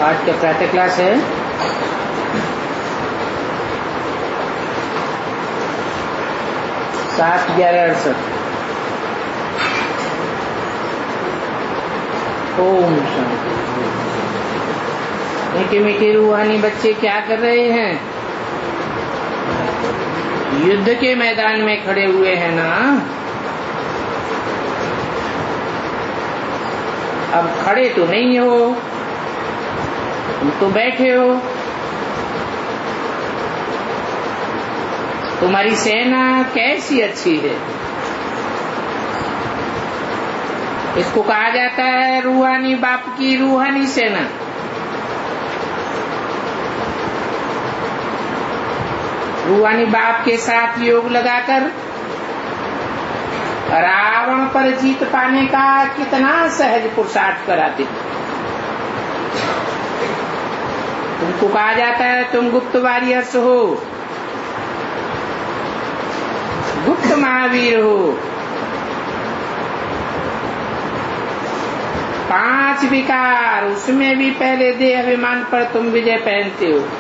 आज का प्रातः क्लास है 7/11/68। ओम शांति। मीठे मीठे रूहानी बच्चे क्या कर रहे हैं? युद्ध के मैदान में खड़े हुए हैं ना। अब खड़े तो नहीं हो, तुम तो बैठे हो। तुम्हारी सेना कैसी अच्छी है। इसको कहा जाता है रूहानी बाप की रूहानी सेना। रूहानी बाप के साथ योग लगाकर रावण पर जीत पाने का कितना सहज पुरुषार्थ कराते। तुमको कहा जाता है तुम गुप्त वॉरियर्स हो, गुप्त महावीर हो। 5 विकार, उसमें भी पहले देह अभिमान पर तुम विजय पहनते हो।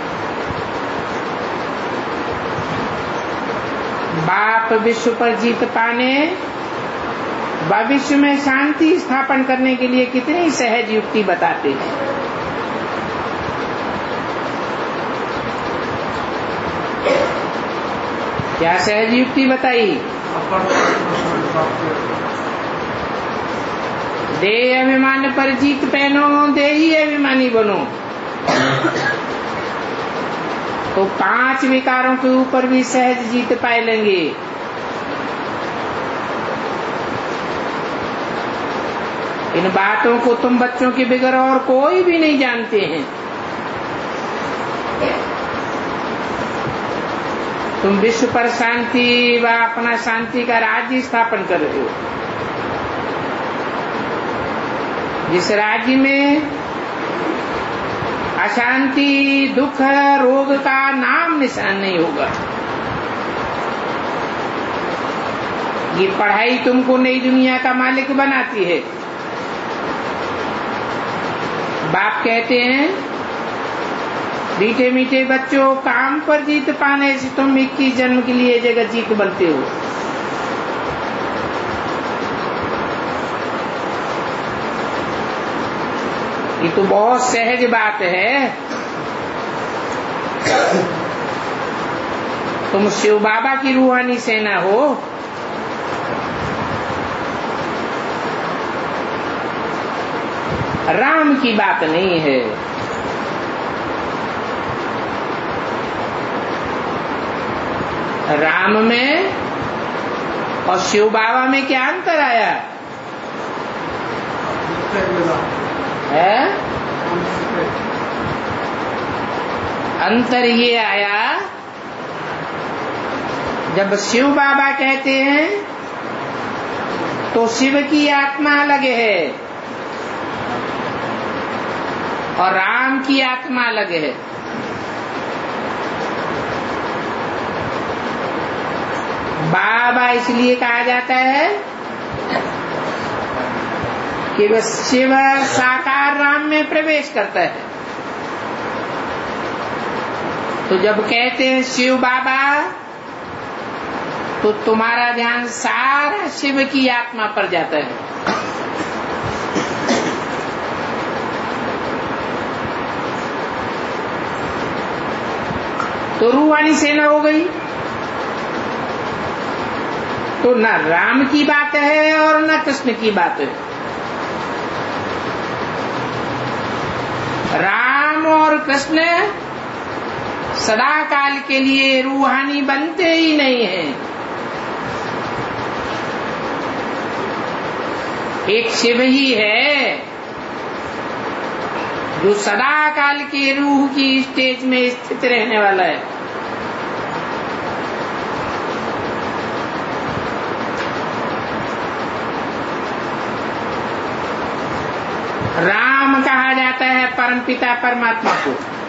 बाप विश्व पर जीत पाने, भविष्य में शांति स्थापन करने के लिए कितनी सहज युक्ति बताते हैं। क्या सहज युक्ति बताई? देह अभिमान पर जीत पहनो, देही अभिमानी बनो। तो 5 विकारों के ऊपर भी सहज जीत पाए लेंगे। इन बातों को तुम बच्चों के बगैर और कोई भी नहीं जानते हैं। तुम विश्व पर शांति व अपना शांति का राज्य स्थापन कर रहे हो। जिस राज्य में अशांति, दुख, रोग का नाम निशान नहीं होगा। ये पढ़ाई तुमको नई दुनिया का मालिक बनाती है। बाप कहते हैं मीठे मीठे बच्चों, काम पर जीत पाने से तुम 21 जन्म के लिए जगत जीत बनते हो। ये तो बहुत सहज बात है। तुम शिव बाबा की रूहानी सेना हो। राम की बात नहीं है। राम में और शिव बाबा में क्या अंतर आया है? अंतर ये आया, जब शिव बाबा कहते हैं तो शिव की आत्मा अलग है और राम की आत्मा अलग है। बाबा इसलिए कहा जाता है कि वह शिव साकार राम में प्रवेश करता है। तो जब कहते हैं शिव बाबा, तो तुम्हारा ध्यान सारा शिव की आत्मा पर जाता है। तो रूहानी सेना हो गई। तो न राम की बात है और न कृष्ण की बात है। राम और कृष्ण सदा काल के लिए रूहानी बनते ही नहीं हैं। एक शिव ही है जो सदा काल के रूह की स्टेज में स्थित रहने वाला है। राम कहा जाता है परमपिता परमात्मा को।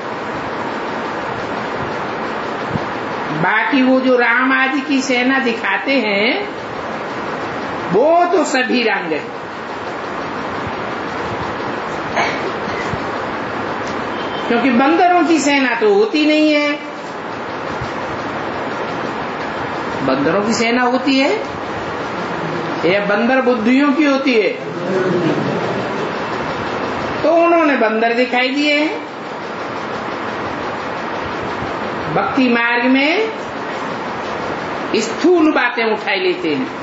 बाकी वो जो राम आदि की सेना दिखाते हैं वो तो सभी रंग है। क्योंकि बंदरों की सेना तो होती नहीं है। बंदरों की सेना होती है या बंदर बुद्धियों की होती है? तो उन्होंने बंदर दिखाई दिए हैं। भक्ति मार्ग में स्थूल बातें उठाई लेते हैं।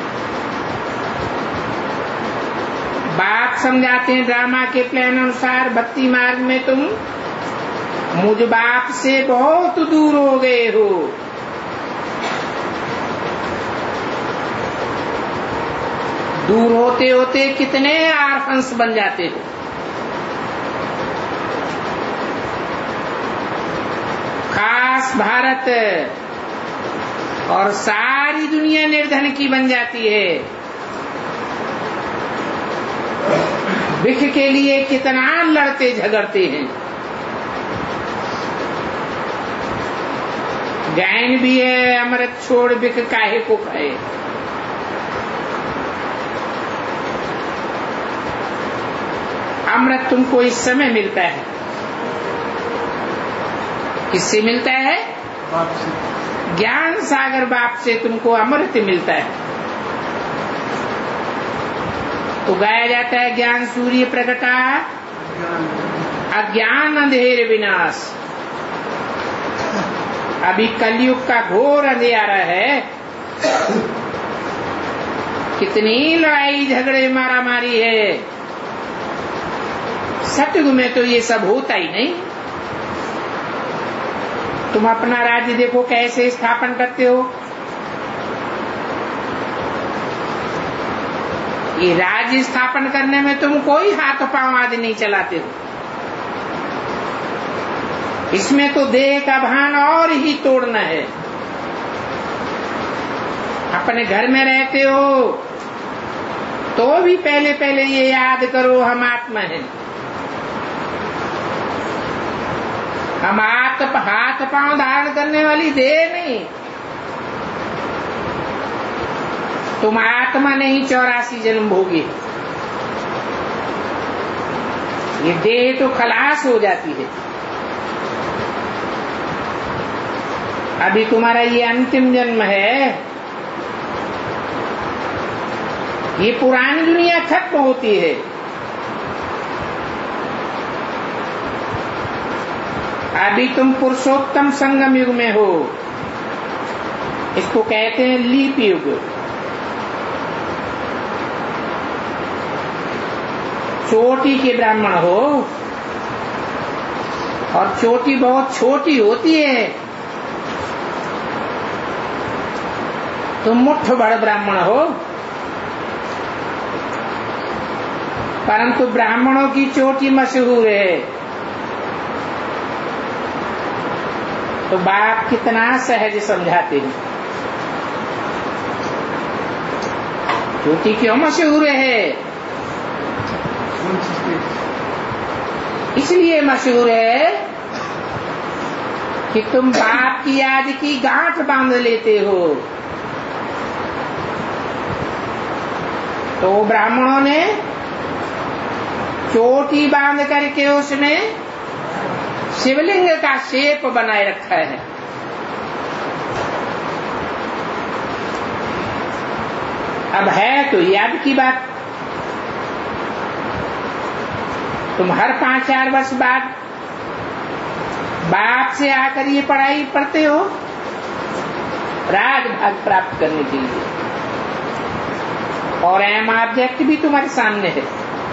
बात समझाते हैं ड्रामा के प्लान अनुसार, भक्ति मार्ग में तुम मुझ बाप से बहुत दूर हो गए हो। दूर होते होते कितने आर्हंस बन जाते हो। खास भारत और सारी दुनिया निर्धन की बन जाती है। भिख के लिए कितना लड़ते झगड़ते हैं। गायन भी है, अमृत छोड़ भिख काहे को खाए। अमृत तुमको इस समय मिलता है। किससे मिलता है? बाप से। ज्ञान सागर बाप से तुमको अमृत मिलता है। तो गाया जाता है, ज्ञान सूर्य प्रगटा अज्ञान अंधेर विनाश। अभी कलयुग का घोर अंधेरा है। कितनी लड़ाई झगड़े मारा मारी है। सतयुग में तो ये सब होता ही नहीं। तुम अपना राज्य देखो कैसे स्थापन करते हो। ये राज्य स्थापन करने में तुम कोई हाथ पांव आदि नहीं चलाते हो। इसमें तो देह का भान और ही तोड़ना है। अपने घर में रहते हो तो भी पहले पहले ये याद करो, हम आत्मा हैं। हम हाथ पांव धारण करने वाली देह नहीं। तुम आत्मा नहीं 84 जन्म भोगे। ये देह तो खलास हो जाती है। अभी तुम्हारा ये अंतिम जन्म है। ये पुरानी दुनिया खत्म होती है। अभी तुम पुरुषोत्तम संगम युग में हो। इसको कहते हैं लीप युग। चोटी के ब्राह्मण हो, और चोटी बहुत छोटी होती है। तुम मुट्ठ भर ब्राह्मण हो, परंतु ब्राह्मणों की चोटी मशहूर है। तो बाप कितना सहज समझाते हैं। चोटी क्यों मशहूर है? इसलिए मशहूर है कि तुम बाप की याद की गांठ बांध लेते हो। तो ब्राह्मणों ने चोटी बांध करके उसमें शिवलिंग का शेप बनाए रखा है। अब है तो याद की बात। तुम हर 5-4 वर्ष बाद बाप से आकर ये पढ़ाई पढ़ते हो राजभाग प्राप्त करने के लिए, और एम ऑब्जेक्ट भी तुम्हारे सामने है।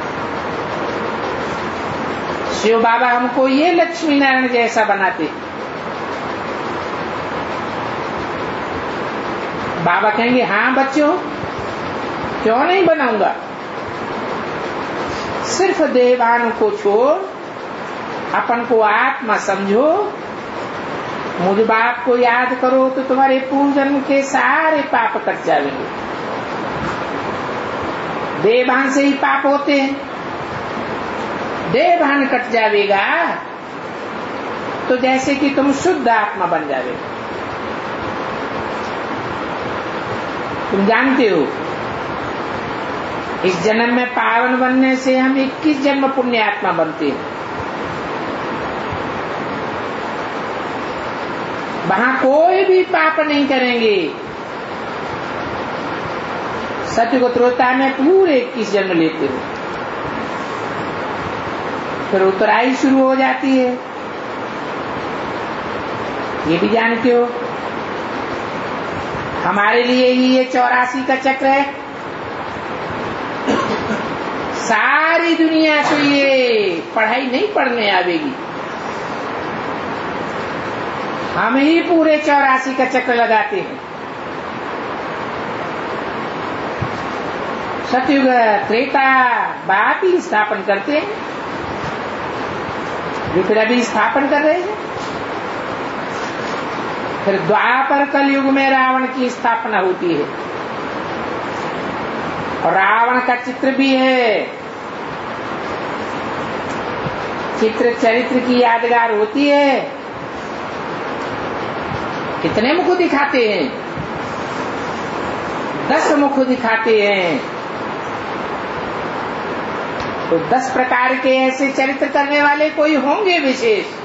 शिव बाबा हमको ये लक्ष्मी नारायण जैसा बनाते। बाबा कहेंगे हाँ बच्चों, क्यों नहीं बनाऊंगा। सिर्फ देवान को छोड़ अपन को आत्मा समझो, मुझ बाप को याद करो तो तुम्हारे पूर्व जन्म के सारे पाप कट जाएंगे। देवान से ही पाप होते हैं। देवान कट जाएगा तो जैसे कि तुम शुद्ध आत्मा बन जाएगा। तुम जानते हो इस जन्म में पावन बनने से हम 21 जन्म पुण्य आत्मा बनते हैं। वहां कोई भी पाप नहीं करेंगे। सत्युग त्रेता में पूरे 21 जन्म लेते हो, फिर उत्तराई शुरू हो जाती है, ये भी जानते हो। हमारे लिए ही ये 84 का चक्र है। सारी दुनिया से ये पढ़ाई नहीं पढ़ने आवेगी, हम ही पूरे 84 का चक्र लगाते हैं। सतयुग त्रेता बाप ही स्थापन करते हैं, जो फिर अभी स्थापन कर रहे हैं। फिर द्वापर कलयुग में रावण की स्थापना होती है, और रावण का चित्र भी है। चित्र चरित्र की यादगार होती है। कितने मुख दिखाते हैं? 10 मुख दिखाते हैं। तो 10 प्रकार के ऐसे चरित्र करने वाले कोई होंगे विशेष।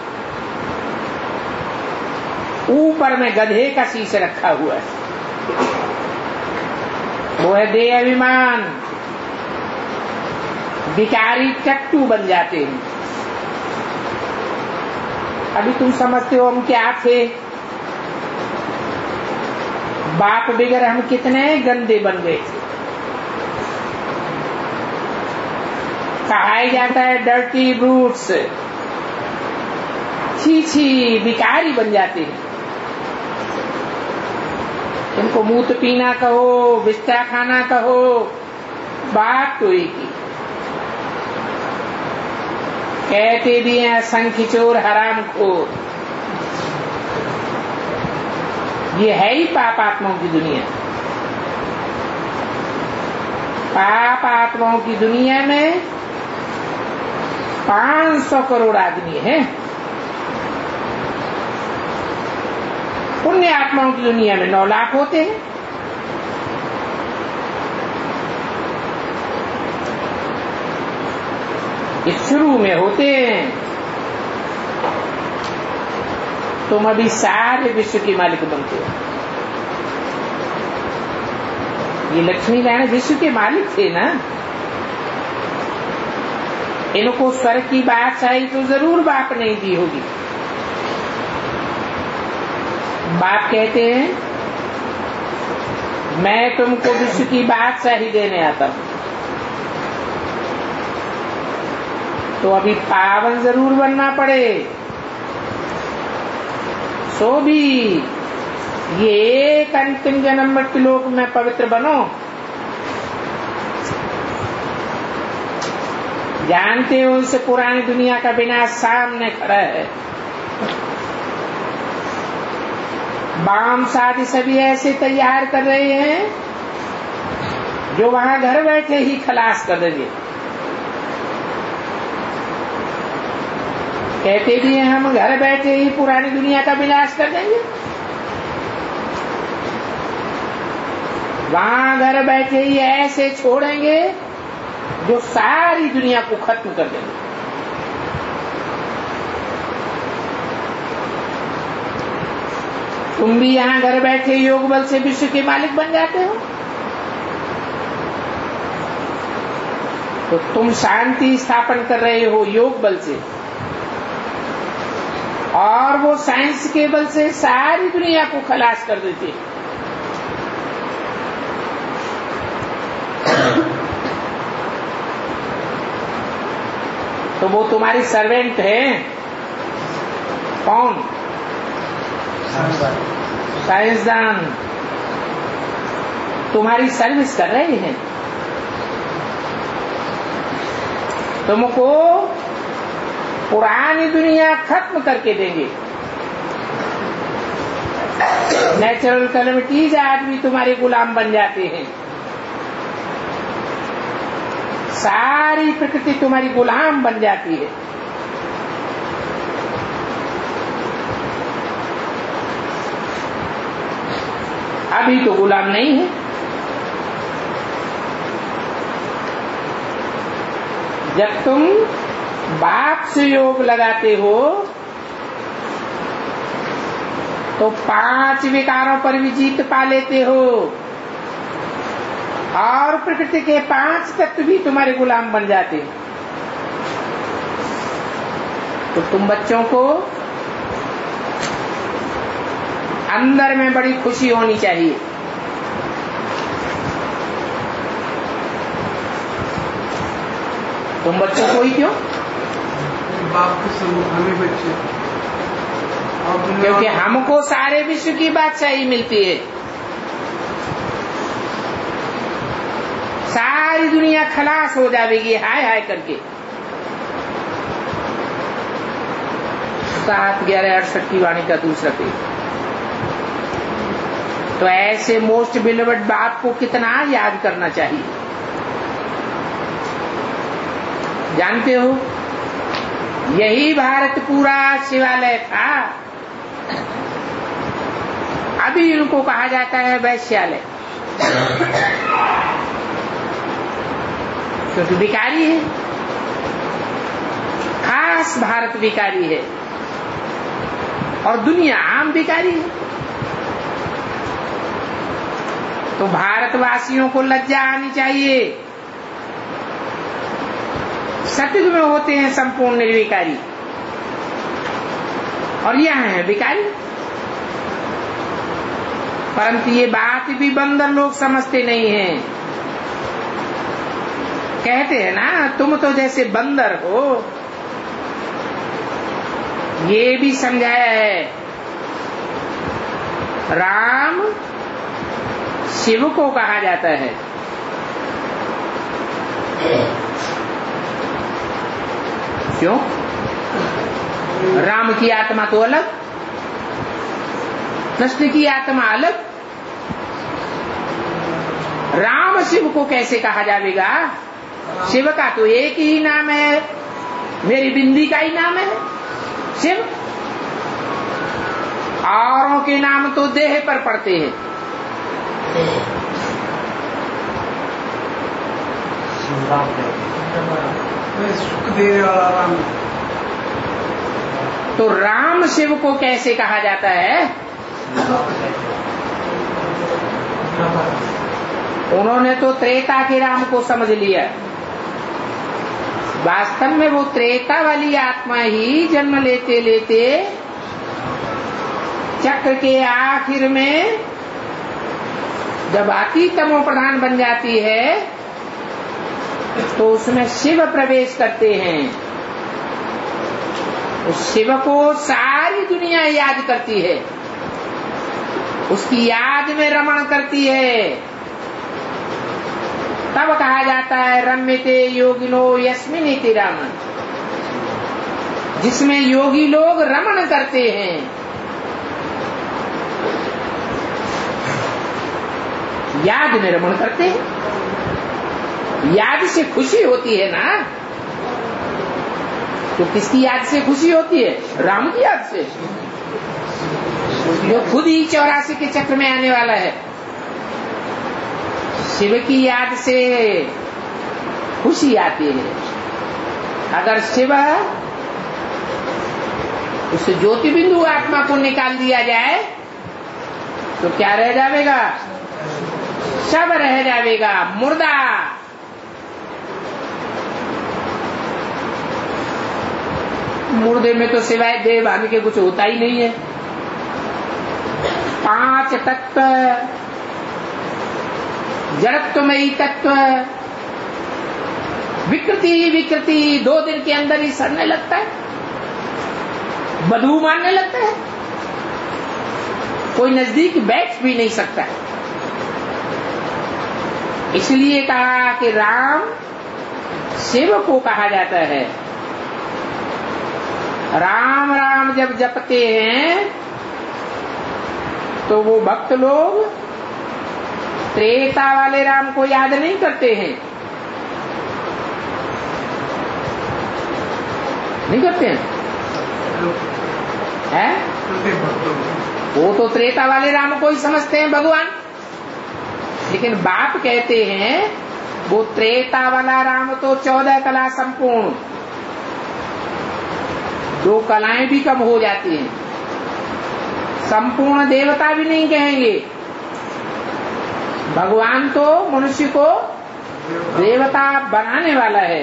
ऊपर में गधे का शीश रखा हुआ है, वो है देह अभिमान। भिखारी चट्टू बन जाते हैं। अभी तुम समझते हो हम क्या थे? बाप बगैर हम कितने गंदे बन गए थे। कहा जाता है डर्टी ब्रूट्स, छी छी, भिखारी बन जाते हैं। उनको मूत पीना कहो, बिस्तर खाना कहो, बात तो एक ही। कहते भी हैं असंख्य चोर हराम खोर। ये है ही पाप आत्माओं की दुनिया। पाप आत्माओं की दुनिया में 500 करोड़ आदमी है। पुण्य आत्माओं की दुनिया में 9 लाख होते हैं। इस शुरू में होते हैं। तुम अभी सारे विश्व के मालिक बनते हो। ये लक्ष्मी नारायण विश्व के मालिक थे ना। इनको स्वर्ग की बादशाही तो जरूर बाप नहीं दी होगी। बाप कहते हैं मैं तुमको विश्व की बादशाही देने आता हूं। तो अभी पावन जरूर बनना पड़े। सो भी ये एक अंतिम जन्म मृत्यु लोक में पवित्र बनो। जानते हो इस पुरानी दुनिया का विनाश सामने खड़ा है। बाम शादी सभी ऐसे तैयार कर रहे हैं जो वहां घर बैठे ही खलास कर देंगे। कहते भी हैं हम घर बैठे ही पुरानी दुनिया का विनाश कर देंगे। वहां घर बैठे ही ऐसे छोड़ेंगे जो सारी दुनिया को खत्म कर देंगे। तुम भी यहां घर बैठे योग बल से विश्व के मालिक बन जाते हो। तो तुम शांति स्थापन कर रहे हो योग बल से, और वो साइंस के बल से सारी दुनिया को खलास कर देते। तो वो तुम्हारी सर्वेंट है। कौन? साइंसदान तुम्हारी सर्विस कर रहे हैं। तुमको पुरानी दुनिया खत्म करके देंगे। नेचुरल कैलेमिटीज आज भी तुम्हारे गुलाम बन जाते हैं। सारी प्रकृति तुम्हारी गुलाम बन जाती है। अभी तो गुलाम नहीं है। जब तुम बाप से योग लगाते हो तो 5 विकारों पर भी जीत पा लेते हो और प्रकृति के 5 तत्व भी तुम्हारे गुलाम बन जाते हैं। तो तुम बच्चों को अंदर में बड़ी खुशी होनी चाहिए। तुम बच्चों को ही क्यों? बाप के सम्मुख हमें बच्चे, क्योंकि हमको सारे विश्व की बादशाही मिलती है। सारी दुनिया खलास हो जाएगी हाय हाय करके। 7/11/68 की वाणी का दूसरा पेज। तो ऐसे मोस्ट बिलीवर्ड बाप को कितना याद करना चाहिए। जानते हो, यही भारत पूरा शिवालय था। अभी इनको कहा जाता है वैश्यालय, क्योंकि भिखारी है, खास भारत भिखारी है और दुनिया आम भिखारी है। तो भारतवासियों को लज्जा आनी चाहिए। सतयुग में होते हैं संपूर्ण निर्विकारी और यहाँ है भिखारी। परंतु ये बात भी बंदर लोग समझते नहीं हैं। कहते हैं ना, तुम तो जैसे बंदर हो। ये भी समझाया है, राम शिव को कहा जाता है। क्यों? राम की आत्मा तो अलग, कृष्ण की आत्मा अलग। राम शिव को कैसे कहा जाएगा? शिव का तो एक ही नाम है, मेरी बिंदी का ही नाम है शिव। औरों के नाम तो देह पर पड़ते हैं। सुख देने वाला राम। तो राम शिव को कैसे कहा जाता है? उन्होंने तो त्रेता के राम को समझ लिया। वास्तव में वो त्रेता वाली आत्मा ही जन्म लेते लेते चक्र के आखिर में जब अति तमो प्रधान बन जाती है तो उसमें शिव प्रवेश करते हैं। उस शिव को सारी दुनिया याद करती है, उसकी याद में रमण करती है। तब कहा जाता है रम्यते योगिनो यस्मिनिति रामन, जिसमें योगी लोग रमण करते हैं। याद में रमण करते हैं। याद से खुशी होती है ना। तो किसकी याद से खुशी होती है? राम की याद से, जो खुद ही 84 के चक्र में आने वाला है। शिव की याद से खुशी आती है। अगर शिव उस ज्योति बिंदु आत्मा को निकाल दिया जाए तो क्या रह जाएगा? शव रह जाएगा, मुर्दा। मुर्दे में तो सिवाय देह भान के कुछ होता ही नहीं है। 5 तत्व, जड़त्वमयी तत्व, विकृति विकृति 2 दिन के अंदर ही सड़ने लगता है, बदबू मारने लगता है, कोई नजदीक बैठ भी नहीं सकता है। इसलिए कहा कि राम शिव को कहा जाता है। राम राम जब जपते हैं तो वो भक्त लोग त्रेता वाले राम को याद नहीं करते हैं। नहीं करते हैं? वो तो त्रेता वाले राम को ही समझते हैं भगवान। लेकिन बाप कहते हैं वो त्रेता वाला राम तो 14 कला संपूर्ण, 2 कलाएं भी कम हो जाती हैं। संपूर्ण देवता भी नहीं कहेंगे। भगवान तो मनुष्य को देवता बनाने वाला है।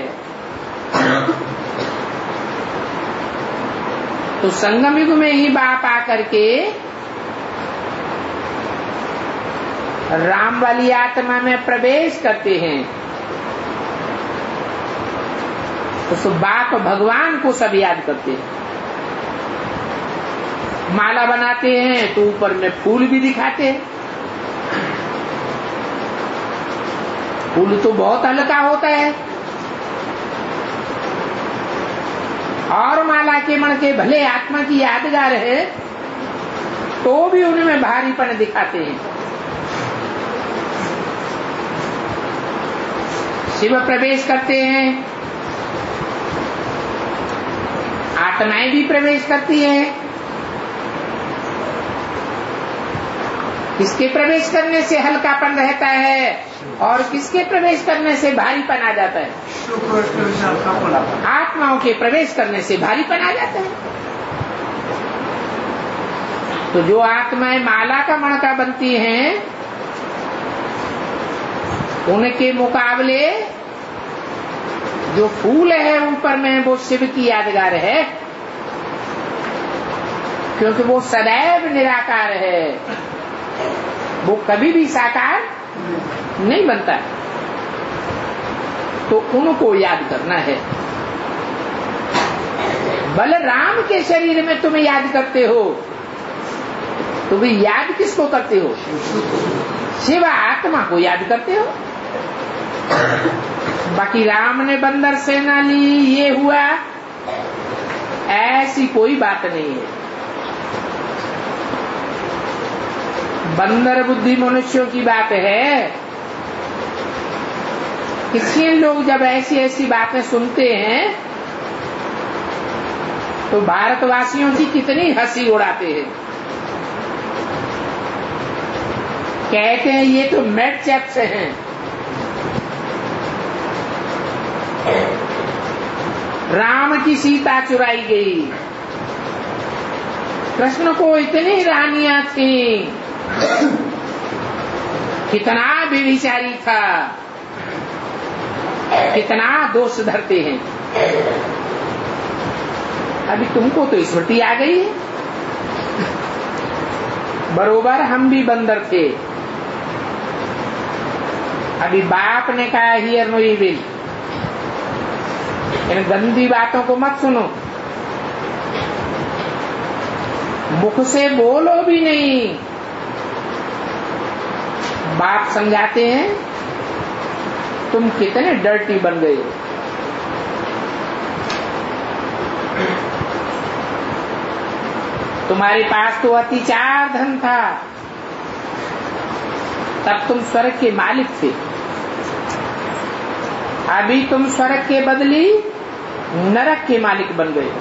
तो संगम युग में ही बाप आकर के राम वाली आत्मा में प्रवेश करते हैं। उस बाप भगवान को सब याद करते हैं। माला बनाते हैं तो ऊपर में फूल भी दिखाते हैं। फूल तो बहुत हल्का होता है और माला के मण के भले आत्मा की यादगार है तो भी उनमें भारीपन दिखाते हैं। शिव प्रवेश करते हैं, आत्माएं भी प्रवेश करती हैं। किसके प्रवेश करने से हल्कापन रहता है और किसके प्रवेश करने से भारीपन आ जाता है? आत्माओं के प्रवेश करने से भारीपन आ जाता है। तो जो आत्माएं माला का मणका बनती हैं उनके मुकाबले जो फूल है ऊपर में वो शिव की यादगार है, क्योंकि वो सदैव निराकार है, वो कभी भी साकार नहीं बनता। तो उनको याद करना है। बलराम के शरीर में तुम याद करते हो तो भी याद किसको करते हो? शिव आत्मा को याद करते हो। बाकी राम ने बंदर सेना ली, ये हुआ, ऐसी कोई बात नहीं है। बंदर बुद्धि मनुष्यों की बात है। किसी लोग जब ऐसी ऐसी बातें सुनते हैं तो भारतवासियों की कितनी हंसी उड़ाते हैं। कहते हैं ये तो मेड चैप्स हैं। राम की सीता चुराई गई, कृष्ण को इतनी रानियां थी, कितना बेविचारी था, कितना दोष धरते हैं। अभी तुमको तो स्मृति आ गई है। बरोबर हम भी बंदर थे। अभी बाप ने कहा हियर नो इविल, इन गंदी बातों को मत सुनो, मुख से बोलो भी नहीं। बाप समझाते हैं तुम कितने डर्टी बन गए हो। तुम्हारे पास तो अतिचार धन था, तब तुम स्वर्ग के मालिक थे। अभी तुम स्वर्ग के बदली नरक के मालिक बन गए।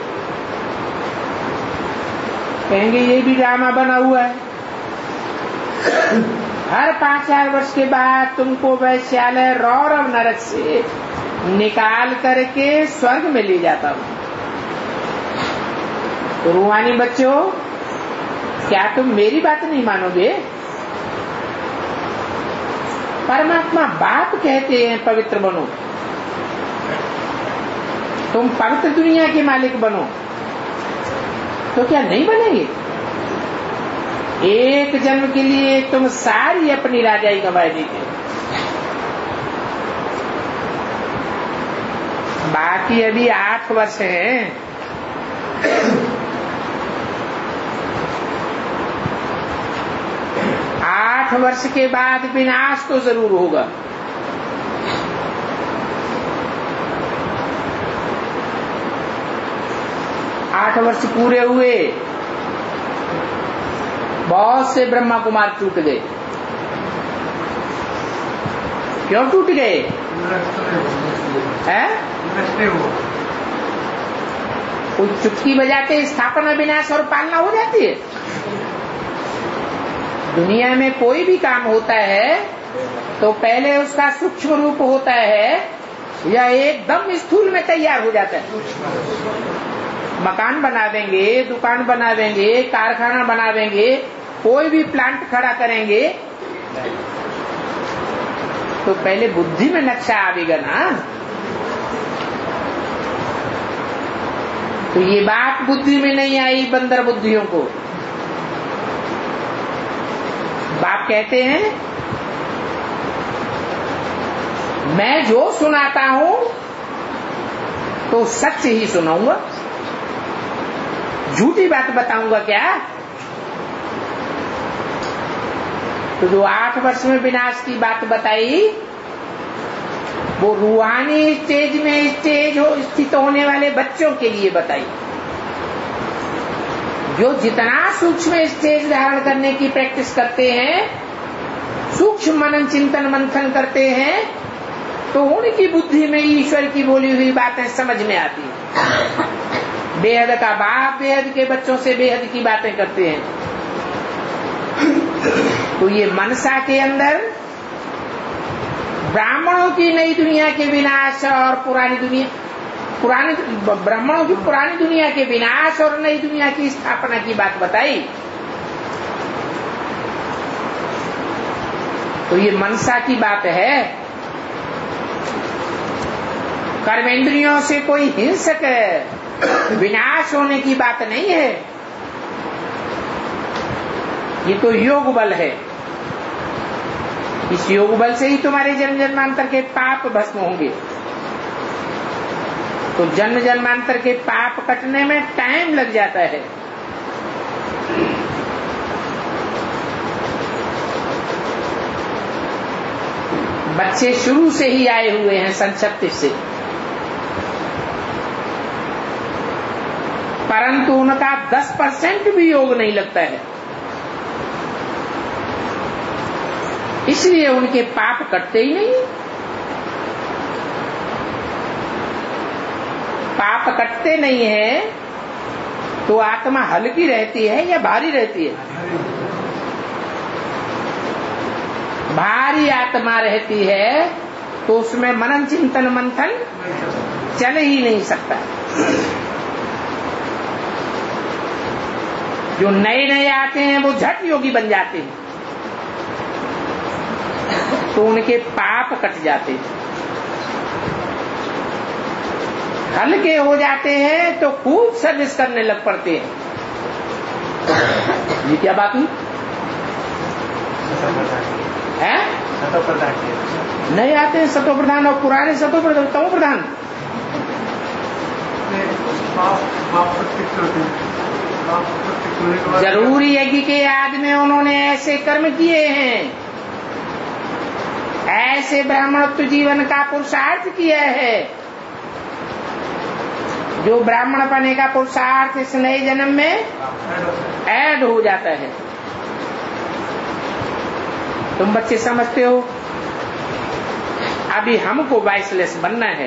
कहेंगे ये भी ड्रामा बना हुआ है। हर 5-4 वर्ष के बाद तुमको वैश्यालय रौरव नरक से निकाल करके स्वर्ग में ले जाता हूं। तो रूहानी बच्चों, क्या तुम मेरी बात नहीं मानोगे? परमात्मा बाप कहते हैं पवित्र बनो, तुम पवित्र दुनिया के मालिक बनो, तो क्या नहीं बनेंगे? एक जन्म के लिए तुम सारी अपनी राजाई गंवा दीजिए। बाकी अभी 8 वर्ष हैं। 8 वर्ष के बाद विनाश तो जरूर होगा। आठ वर्ष पूरे हुए, बहुत से ब्रह्मा कुमार टूट गए। क्यों टूट गए? हैं? कोई चुटकी बजाते स्थापना विनाश और पालना हो जाती है। दुनिया में कोई भी काम होता है तो पहले उसका सूक्ष्म रूप होता है या एकदम स्थूल में तैयार हो जाता है। मकान बनावेंगे, दुकान बनावेंगे, कारखाना बनावेंगे, कोई भी प्लांट खड़ा करेंगे तो पहले बुद्धि में नक्शा आवेगा ना। तो ये बात बुद्धि में नहीं आई बंदर बुद्धियों को। बाप कहते हैं मैं जो सुनाता हूं तो सच ही सुनाऊंगा, झूठी बात बताऊंगा क्या? तो जो 8 वर्ष में विनाश की बात बताई वो रूहानी स्टेज में स्थित होने वाले बच्चों के लिए बताई। जो जितना सूक्ष्म स्टेज धारण करने की प्रैक्टिस करते हैं, सूक्ष्म मनन चिंतन मंथन करते हैं, तो उनकी बुद्धि में ईश्वर की बोली हुई बातें समझ में आती हैं। बेहद का बाप बेहद के बच्चों से बेहद की बातें करते हैं। तो ये मनसा के अंदर ब्राह्मणों की नई दुनिया के विनाश और ब्राह्मणों की पुरानी दुनिया के विनाश और नई दुनिया की स्थापना की बात बताई। तो ये मनसा की बात है। कर्मेंद्रियों से कोई हिंसक विनाश होने की बात नहीं है। ये तो योग बल है। इस योग बल से ही तुम्हारे जन्म जन्मांतर के पाप भस्म होंगे। तो जन्म जन्मांतर के पाप कटने में टाइम लग जाता है। बच्चे शुरू से ही आए हुए हैं सन 36 से, परंतु उनका 10% भी योग नहीं लगता है। इसलिए उनके पाप कटते ही नहीं। पाप कटते नहीं है तो आत्मा हल्की रहती है या भारी रहती है? भारी आत्मा रहती है तो उसमें मनन चिंतन मंथन चल ही नहीं सकता। जो नए नए आते हैं वो झट योगी बन जाते हैं, तो उनके पाप कट जाते हैं। हल्के हो जाते हैं तो खूब सर्विस करने लग पड़ते हैं। ये क्या बात हुई है? नहीं आते हैं सतो प्रधान, और पुराने सतो प्रधान तमो प्रधान। जरूरी यज्ञ के याद में उन्होंने ऐसे कर्म किए हैं, ऐसे ब्राह्मणत्व जीवन का पुरुषार्थ किया है, जो ब्राह्मण बने का पुरुषार्थ इस नए जन्म में ऐड हो जाता है। तुम बच्चे समझते हो, अभी हमको वाइसलेस बनना है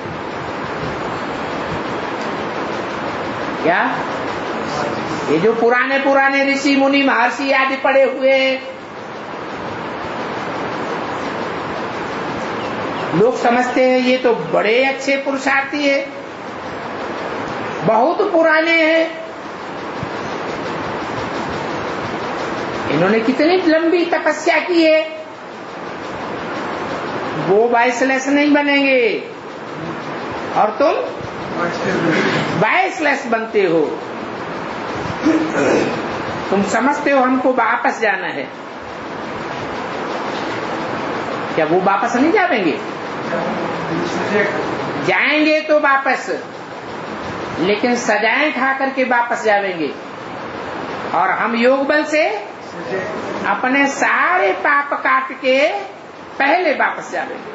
क्या? ये जो पुराने पुराने ऋषि मुनि महर्षि आदि पड़े हुए लोग समझते हैं ये तो बड़े अच्छे पुरुषार्थी है, बहुत पुराने हैं, इन्होंने कितनी लंबी तपस्या की है। वो वाइसलेस नहीं बनेंगे और तुम वाइसलेस बनते हो। तुम समझते हो हमको वापस जाना है, क्या वो वापस नहीं जाएंगे? जाएंगे तो वापस, लेकिन सजाएं खा करके वापस जाएंगे। और हम योग बल से अपने सारे पाप काट के पहले वापस जाएंगे।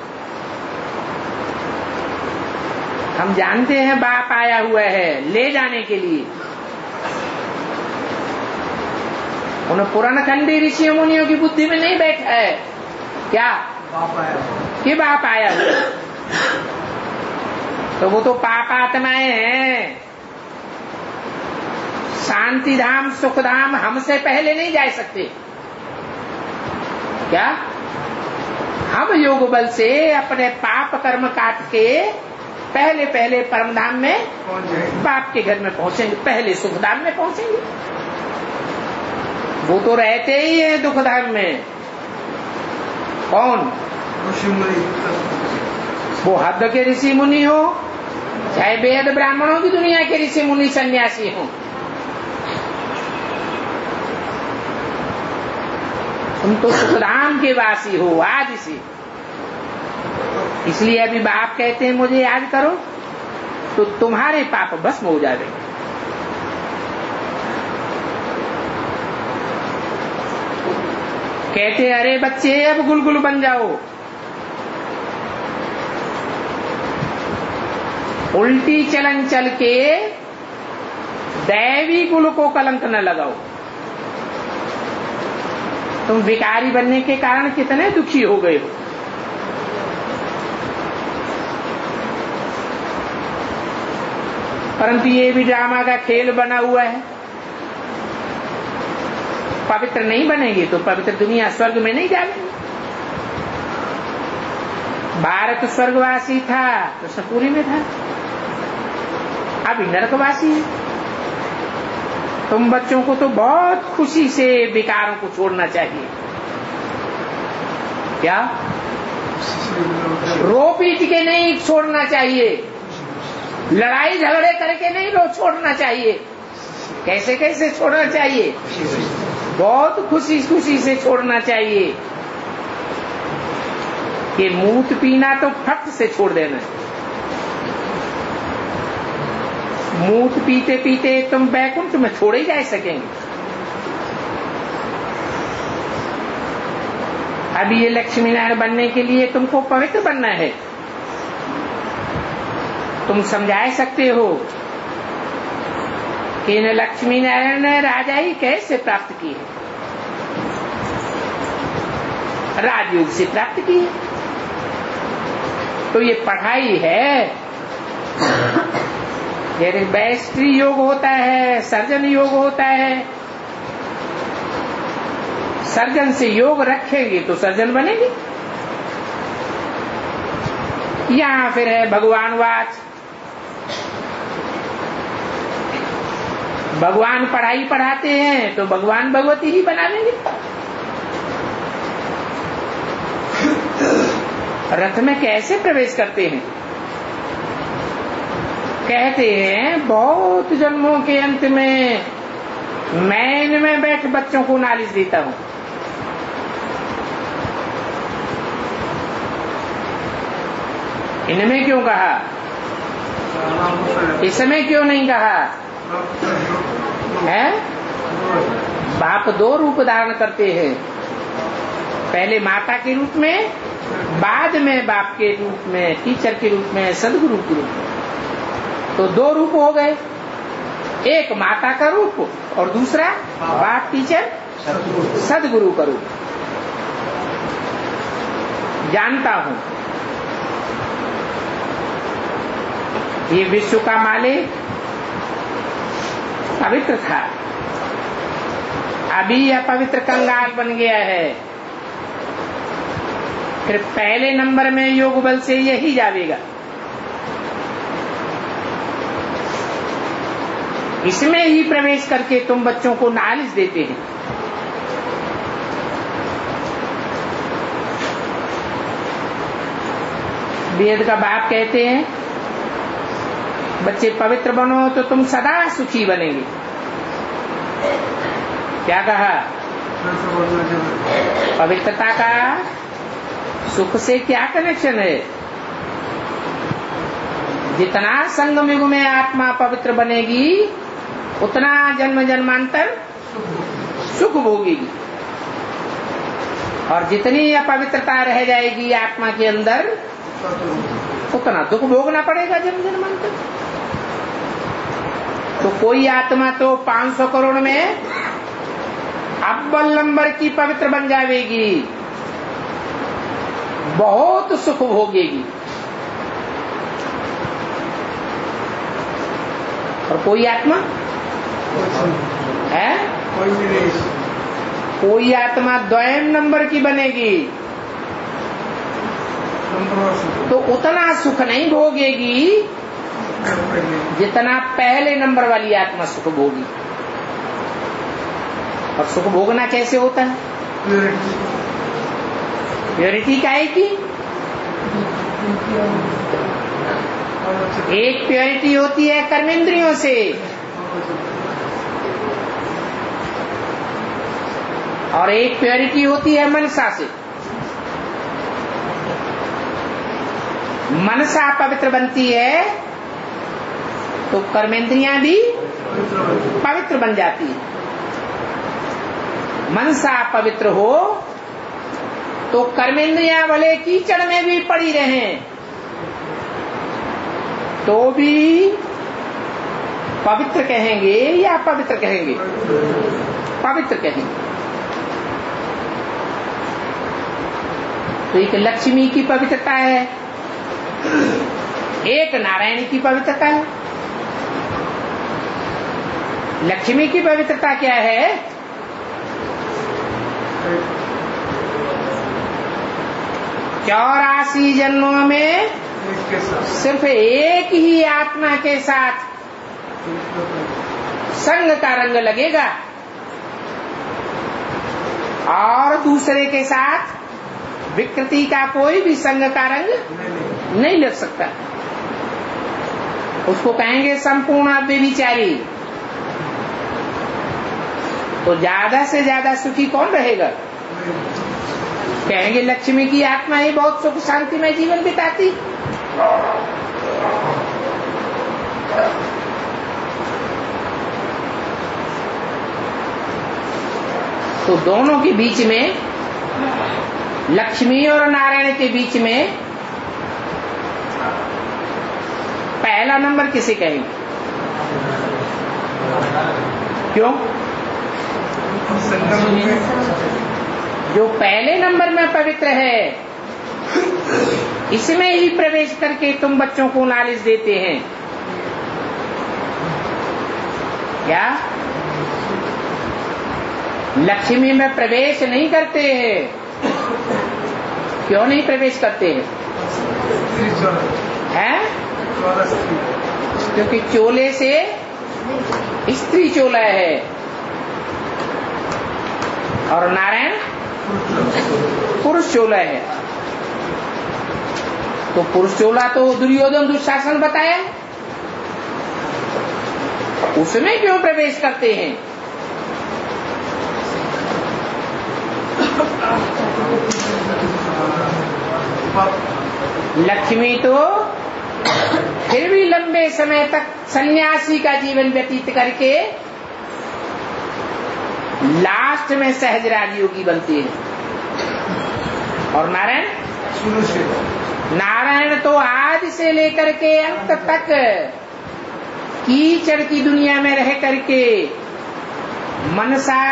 हम जानते हैं बाप आया हुआ है ले जाने के लिए। उन पुराणखंडी ऋषियों मुनियों की बुद्धि में नहीं बैठा है क्या कि बाप आया हुआ है, तो वो तो पाप आत्माएं हैं। शांति धाम सुख धाम हमसे पहले नहीं जा सकते क्या? हम योग बल से अपने पाप कर्म काट के पहले पहले परमधाम में पहुंच जाएंगे। बाप के घर में पहुंचेंगे, पहले सुखधाम में पहुंचेंगे। वो तो रहते ही है दुखधाम में। कौन? ऋषि मुनि। वो हद के ऋषि मुनि हो, चाहे वेद ब्राह्मणों की दुनिया के ऋषि मुनि सन्यासी हो, तुम तो सुखधाम के वासी हो आज से। इसलिए अभी बाप कहते हैं मुझे याद करो तो तुम्हारे पाप भस्म हो जाएंगे। कहते अरे बच्चे अब गुलगुल बन जाओ, उल्टी चलन चल के दैवी गुल को कलंक न लगाओ। तुम विकारी बनने के कारण कितने दुखी हो गए हो। परंतु ये भी ड्रामा का खेल बना हुआ है। पवित्र नहीं बनेंगे तो पवित्र दुनिया स्वर्ग में नहीं जाएगी। भारत स्वर्गवासी था तो सपूरी में था, अभी नरकवासी है। तुम बच्चों को तो बहुत खुशी से विकारों को छोड़ना चाहिए। क्या? रो पीट के नहीं छोड़ना चाहिए, लड़ाई झगड़े करके नहीं छोड़ना चाहिए। कैसे कैसे छोड़ना चाहिए? बहुत खुशी खुशी से छोड़ना चाहिए। कि मूत पीना तो फट से छोड़ देना है। मूत पीते पीते तुम बैकुंठ में छोड़े जा सकेंगे। अभी ये लक्ष्मी नारायण बनने के लिए तुमको पवित्र बनना है। तुम समझा सकते हो कि इन लक्ष्मी नारायण ने राजाई कैसे प्राप्त की है? राजयोग से प्राप्त की है। तो ये पढ़ाई है। जैसे बैष्टरी योग होता है, सर्जन योग होता है। सर्जन से योग रखेंगे तो सर्जन बनेंगे। यहां फिर है भगवान वाच। भगवान पढ़ाई पढ़ाते हैं तो भगवान भगवती ही बना देंगे। रथ में कैसे प्रवेश करते हैं? कहते हैं बहुत जन्मों के अंत में मैं इनमें बैठ बच्चों को नॉलेज देता हूं। इनमें क्यों कहा? इसमें क्यों नहीं कहा है? बाप दो रूप धारण करते हैं, पहले माता के रूप में, बाद में बाप के रूप में, टीचर के रूप में, सदगुरु के रूप में। तो दो रूप हो गए, एक माता का रूप और दूसरा बाप टीचर सदगुरु का रूप। जानता हूं ये विश्व का मालिक पवित्र था, अभी अपवित्र कंगाल बन गया है। फिर पहले नंबर में योग बल से यही जाएगा। इसमें ही प्रवेश करके तुम बच्चों को नॉलेज देते हैं। वेद का बाप कहते हैं बच्चे पवित्र बनो तो तुम सदा सुखी बनेंगे। क्या कहा? पवित्रता का सुख से क्या कनेक्शन है? जितना संगम युग में आत्मा पवित्र बनेगी उतना जन्म जन्मांतर सुख भोगेगी, और जितनी अपवित्रता रह जाएगी आत्मा के अंदर उतना दुख भोगना पड़ेगा जन्म जन्मांतर। तो कोई आत्मा तो 500 करोड़ में अव्वल नंबर की पवित्र बन जाएगी, बहुत सुख भोगेगी। और कोई आत्मा है, कोई आत्मा द्वयम नंबर की बनेगी, तो उतना सुख नहीं भोगेगी जितना पहले नंबर वाली आत्मा सुख भोगी। और सुख भोगना कैसे होता है? प्योरिटी का है कि एक प्योरिटी होती है कर्मेंद्रियों से, और एक प्योरिटी होती है मनसा से। मनसा पवित्र बनती है तो कर्मेंद्रियां भी पवित्र बन जाती है। मनसा पवित्र हो तो कर्मेंद्रियां भले कीचड़ में भी पड़ी रहें तो भी पवित्र कहेंगे या पवित्र कहेंगे? पवित्र कहेंगे। तो एक लक्ष्मी की पवित्रता है, एक नारायण की पवित्रता है। लक्ष्मी की पवित्रता क्या है? 84 जन्मों में सिर्फ एक ही आत्मा के साथ संग का रंग लगेगा और दूसरे के साथ विकृति का कोई भी संग का रंग नहीं लग सकता। उसको कहेंगे संपूर्ण व्यभिचारी। तो ज्यादा से ज्यादा सुखी कौन रहेगा? कहेंगे लक्ष्मी की आत्मा ही बहुत सुख शांति में जीवन बिताती। तो दोनों के बीच में, लक्ष्मी और नारायण के बीच में पहला नंबर किसे कहेंगे? क्यों? जो पहले नंबर में पवित्र है, इसमें ही प्रवेश करके तुम बच्चों को नॉलेज देते हैं क्या? लक्ष्मी में प्रवेश नहीं करते हैं। क्यों नहीं प्रवेश करते हैं? क्योंकि चोले से स्त्री चोला है और नारायण पुरुष चोला है। तो पुरुष चोला तो दुर्योधन दुशासन बताया, उसमें क्यों प्रवेश करते हैं? लक्ष्मी तो फिर भी लंबे समय तक सन्यासी का जीवन व्यतीत करके लास्ट में सहज राजयोगी बनती है। और नारायण तो आज से लेकर के अंत तक कीचड़ की दुनिया में रह करके मनसा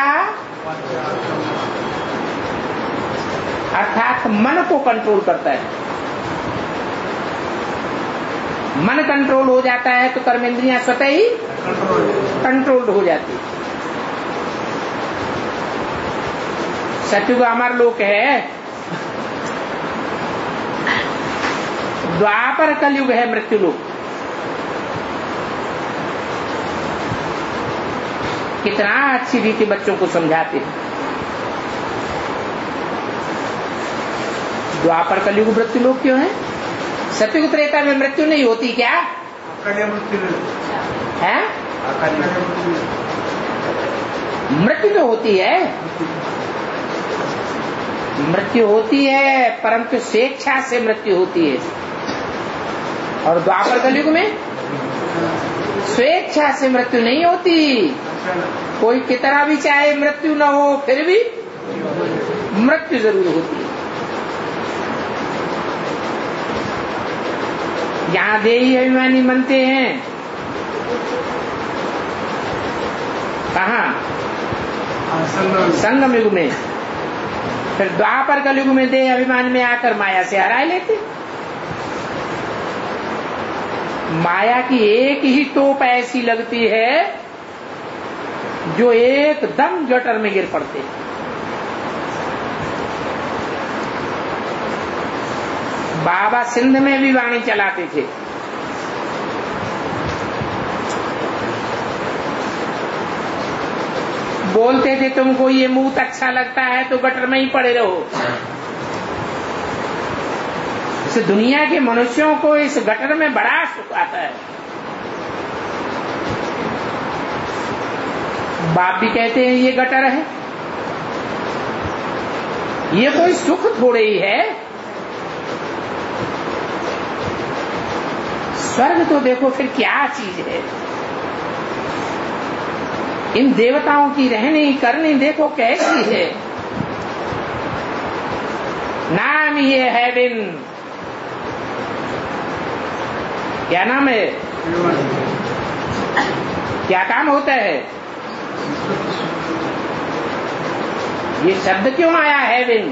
अर्थात मन को कंट्रोल करता है। मन कंट्रोल हो जाता है तो कर्मेंद्रियां स्वतः ही कंट्रोल्ड हो जाती है। सतयुग अमर लोक है, द्वापर कलयुग है मृत्यु लोक। कितना अच्छी रीति बच्चों को समझाते हैं। द्वापर कलयुग मृत्यु लोक क्यों है? सतयुग त्रेता में मृत्यु नहीं होती क्या है? मृत्यु तो होती है, मृत्यु होती है, परंतु स्वेच्छा से मृत्यु होती है। और द्वापर कलयुग में स्वेच्छा से मृत्यु नहीं होती। कोई कितना भी चाहे मृत्यु न हो, फिर भी मृत्यु जरूर होती है। यहाँ देही अभिमानी मनते हैं, कहाँ? संगम युग में। फिर द्वापर कलयुग में देह अभिमान में आकर माया से हरा लेते। माया की एक ही तोप ऐसी लगती है जो एकदम गटर में गिर पड़ते। बाबा सिंध में भी वाणी चलाते थे। बोलते थे तुमको ये मूत अच्छा लगता है तो गटर में ही पड़े रहो। इस दुनिया के मनुष्यों को इस गटर में बड़ा सुख आता है। बाप भी कहते हैं ये गटर है, ये कोई सुख थोड़े ही है। स्वर्ग तो देखो फिर क्या चीज है। इन देवताओं की रहनी करनी देखो कैसी है। नाम ये हेवन, क्या नाम है, क्या काम होता है, ये शब्द क्यों आया हेवन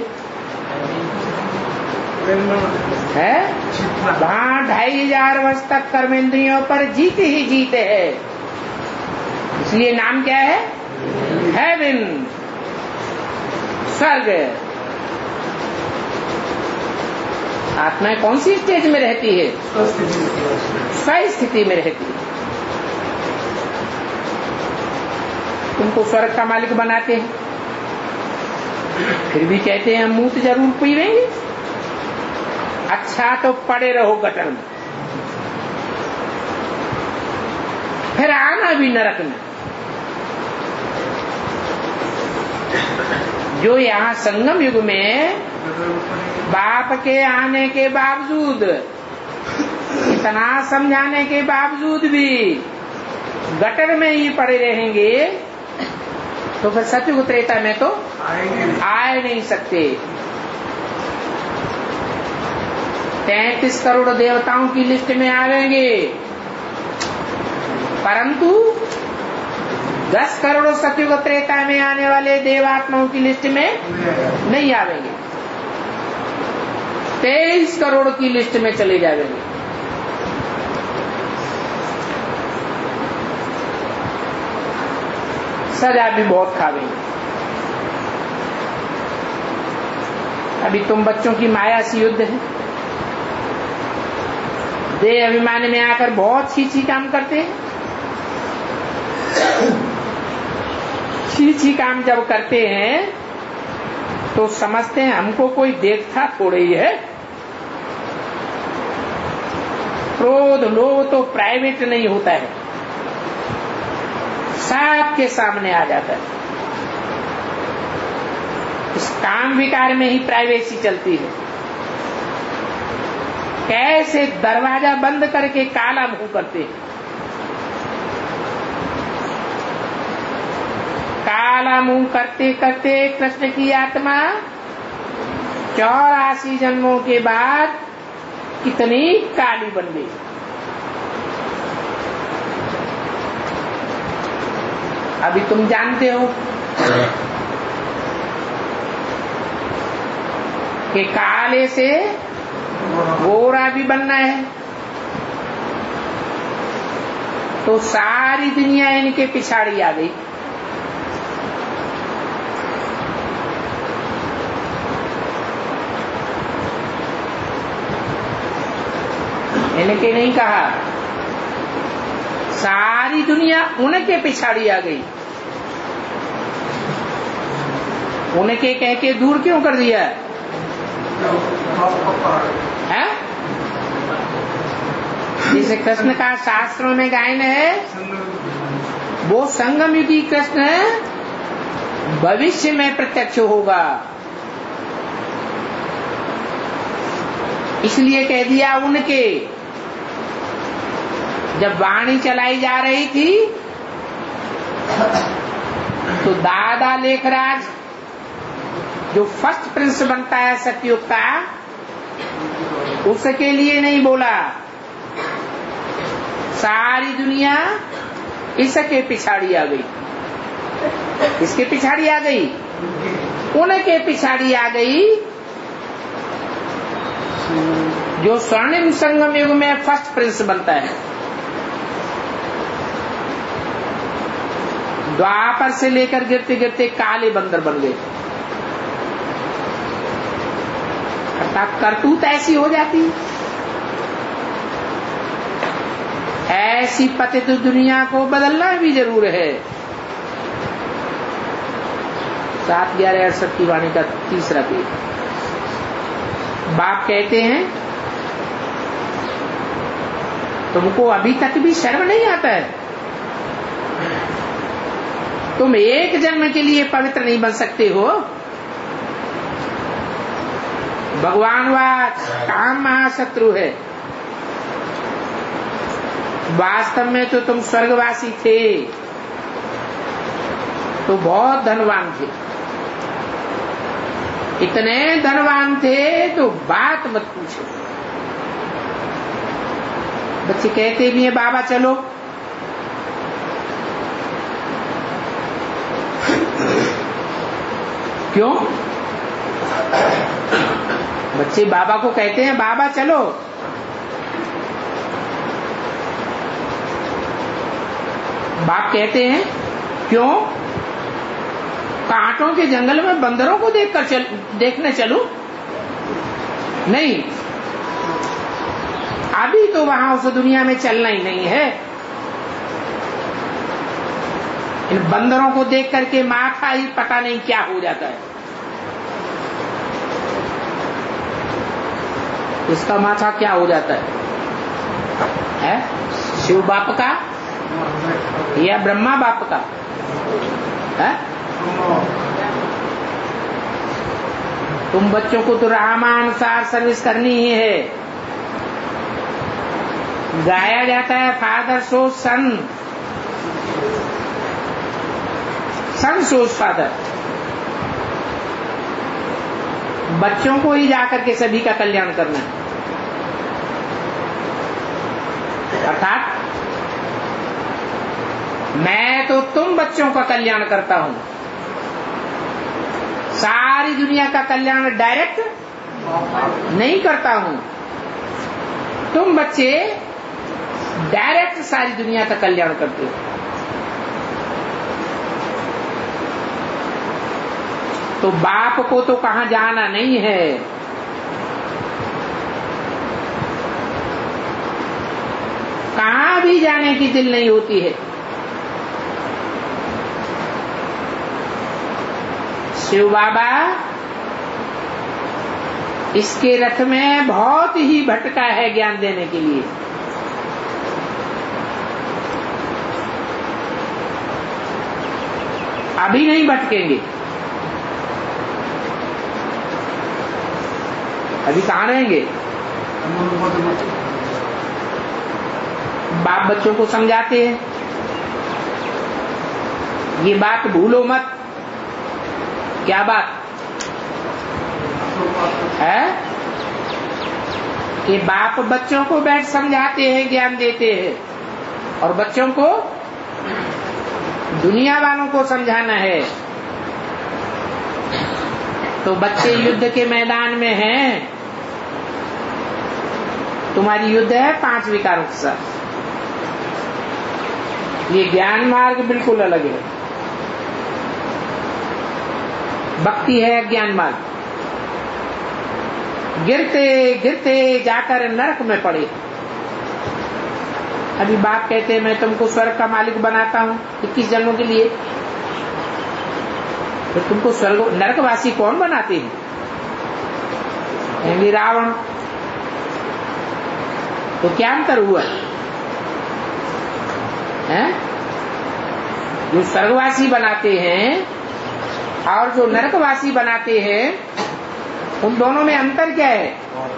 है? वहां 2500 वर्ष तक कर्मेंद्रियों पर जीते ही जीते हैं, इसलिए नाम क्या है हेवन, स्वर्ग। आत्माएं कौन सी स्टेज में रहती है? स्वस्थिति में रहती है। तुमको स्वर्ग का मालिक बनाते हैं, फिर भी कहते हैं हम मूत जरूर पीवेंगे। अच्छा तो पड़े रहो गटर में, फिर आना भी नरक में। जो यहाँ संगम युग में बाप के आने के बावजूद, इतना समझाने के बावजूद भी गटर में ही पड़े रहेंगे, तो फिर सतयुग त्रेता में तो आए नहीं सकते। 33 करोड़ देवताओं की लिस्ट में आवेंगे, परंतु 10 करोड़ सतयुग त्रेता में आने वाले देवात्माओं की लिस्ट में नहीं आवेंगे। 23 करोड़ की लिस्ट में चले जाएंगे। सजा भी बहुत खावेंगे। अभी तुम बच्चों की माया से युद्ध है, देह अभिमान में आकर बहुत छी काम करते हैं। छी काम जब करते हैं तो समझते हैं हमको कोई देखता थोड़े ही है। क्रोध लोभ तो प्राइवेट नहीं होता है, सबके सामने आ जाता है। इस काम विकार में ही प्राइवेसी चलती है। कैसे दरवाजा बंद करके काला मुंह करते हैं। काला मुंह करते करते कृष्ण की आत्मा 84 जन्मों के बाद कितनी काली बन गई। अभी तुम जानते हो कि काले से गोरा भी बनना है, तो सारी दुनिया इनके पिछाड़ी आ गई। इनके नहीं कहा, सारी दुनिया उनके पिछाड़ी आ गई। उनके कह के दूर क्यों कर दिया है? जिसे कृष्ण का शास्त्रों में गायन है, वो संगम युगी कृष्ण है, भविष्य में प्रत्यक्ष होगा। इसलिए कह दिया उनके। जब वाणी चलाई जा रही थी तो दादा लेखराज जो फर्स्ट प्रिंस बनता है सतयुग का, उसके लिए नहीं बोला। सारी दुनिया इसके पिछाड़ी आ गई। इसके पिछाड़ी आ गई, उनके पिछाड़ी आ गई। जो स्वर्णिम संगम युग में फर्स्ट प्रिंस बनता है, द्वापर से लेकर गिरते गिरते काले बंदर बन गए। करतूत ऐसी हो जाती है। ऐसी पतित दुनिया को बदलना भी जरूर है। 7/11/68 की वाणी का 3रा पेज। बाप कहते हैं तुमको अभी तक भी शर्म नहीं आता है? तुम एक जन्म के लिए पवित्र नहीं बन सकते हो? भगवान वा काम महाशत्रु है। वास्तव में तो तुम स्वर्गवासी थे, तो बहुत धनवान थे। इतने धनवान थे तो बात मत पूछो। बच्चे कहते भी हैं बाबा चलो, क्यों? बच्चे बाबा को कहते हैं बाबा चलो, बाप कहते हैं क्यों? कांटों के जंगल में बंदरों को देखने चलूं? नहीं, अभी तो वहां उस दुनिया में चलना ही नहीं है। इन बंदरों को देख करके माथा ही पता नहीं क्या हो जाता है। इसका माथा क्या हो जाता है? शिव बाप का या ब्रह्मा बाप का है? तुम बच्चों को तो रामानुसार सर्विस करनी ही है। गाया जाता है father shows son, son shows father. बच्चों को ही जाकर के सभी का कल्याण करना है। अर्थात मैं तो तुम बच्चों का कल्याण करता हूं। सारी दुनिया का कल्याण डायरेक्ट नहीं करता हूं। तुम बच्चे डायरेक्ट सारी दुनिया का कल्याण करते हो। तो बाप को तो कहां जाना नहीं है। कहां भी जाने की दिल नहीं होती है। शिव बाबा इसके रथ में बहुत ही भटका है ज्ञान देने के लिए। अभी नहीं भटकेंगे। अभी कहां रहेंगे? बाप बच्चों को समझाते हैं ये बात भूलो मत। क्या बात है? कि बाप बच्चों को बैठ समझाते हैं, ज्ञान देते हैं, और बच्चों को दुनिया वालों को समझाना है। तो बच्चे युद्ध के मैदान में हैं। तुम्हारी युद्ध है 5 विकारों के साथ। ये ज्ञान मार्ग बिल्कुल अलग है। भक्ति है ज्ञान मार्ग। गिरते गिरते जाकर नरक में पड़े। अभी बाप कहते हैं मैं तुमको स्वर्ग का मालिक बनाता हूं 21 जन्मों के लिए। तो तुमको स्वर्ग नरकवासी कौन बनाते हैं? यानी रावण। तो क्या अंतर हुआ है? जो स्वर्गवासी बनाते हैं और जो नरकवासी बनाते हैं, उन दोनों में अंतर क्या है?